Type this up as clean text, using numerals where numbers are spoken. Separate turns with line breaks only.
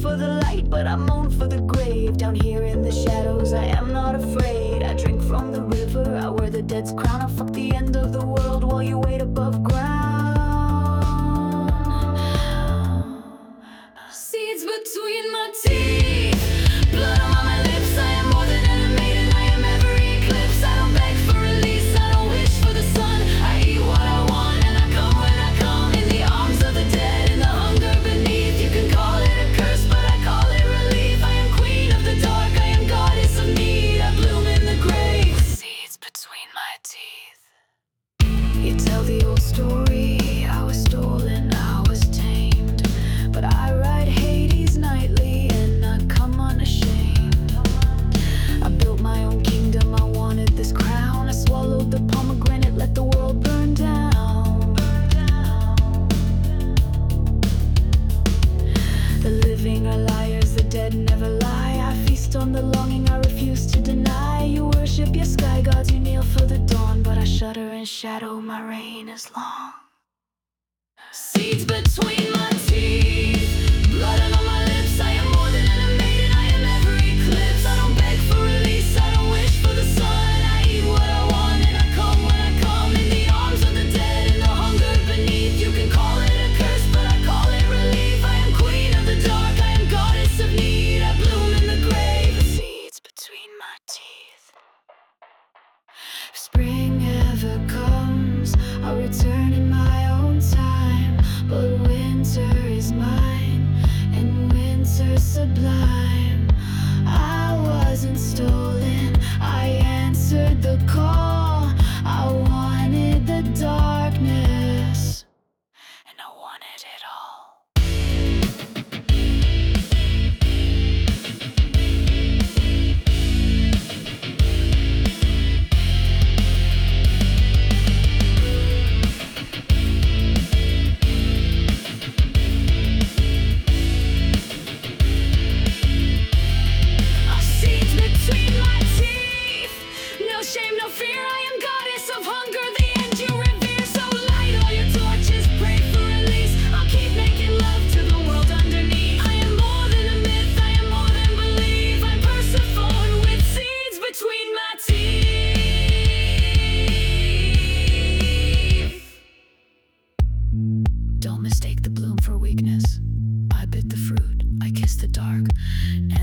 for the light, but I moan for the grave. Down here in the shadows, I am not afraid. I drink from the river, I wear the dead's crown. I fuck the end of the world while you wait above ground. Seeds between my teeth, blood on my lips. I am more than an maiden, I am every eclipse. I don't beg for release, I don't wish for the sun. I eat what I want and I come when I come. In the arms of the dead, in the hunger beneath. You can call it a curse, but I call it relief. I am queen of the dark, I am goddess of need. I bloom in the grave, seeds between my teeth. You tell the old story, I was stolen, I was tamed, but I ride Hades nightly and I come unashamed. I built my own kingdom, I wanted this crown. I swallowed the pomegranate, let the world burn down. The living are liars, the dead never lie. I feast on the longing, I refuse to deny. You worship your sky gods, you kneel for the dawn, but I shudder in shadow, my reign is long. Seeds between my teeth, blood on my lips. I am more than an maiden, I am every eclipse. I don't beg for release, I don't wish for the sun. I eat what I want and I come when I come. In the arms of the dead, in the hunger beneath. You can call it a curse, but I call it relief. I am queen of the dark, I am goddess of need. I bloom in the grave, seeds between my teeth. If spring ever comes, I'll return in my own time. But winter is mine, and winter's sublime. I wasn't stolen, I answered the call. I wanted the darkness, and I wanted it all. Seeds between my teeth, no shame, no fear. I am goddess of hunger, the end you revere. So light all your torches, pray for release. I'll keep making love to the world underneath. I am more than a myth, I am more than belief. I'm Persephone with seeds between my teeth. Don't mistake the bloom for weakness. I bit the fruit, I kiss the dark.